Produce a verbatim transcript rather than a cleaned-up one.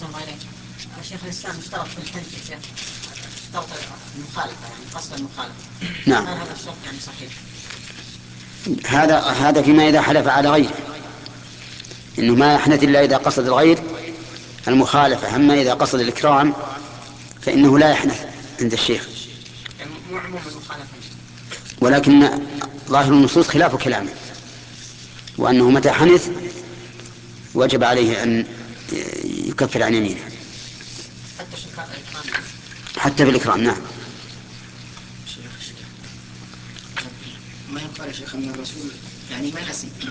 أحسن الله إليك. شيخ الإسلام اشترط في الحج يا شيخ اشترط المخالفة، يعني قصد المخالفة. نعم. هل هذا الشرط يعني صحيح؟ هذا هذا فيما إذا حلف على غيره، إنه ما يحنث إلا إذا قصد الغير المخالفة. أما إذا قصد الإكرام فإنه لا يحنث عند الشيخ. يعني مو عموم المخالفة، ولكن ظاهر النصوص خلاف كلامه، وأنه متى حنث وجب عليه أن يكفر عن يمينه حتى في الإكرام. حتى بالإكرام. نعم. شيخ ما يقال يا شيخ أن الرسول يعني ما نسي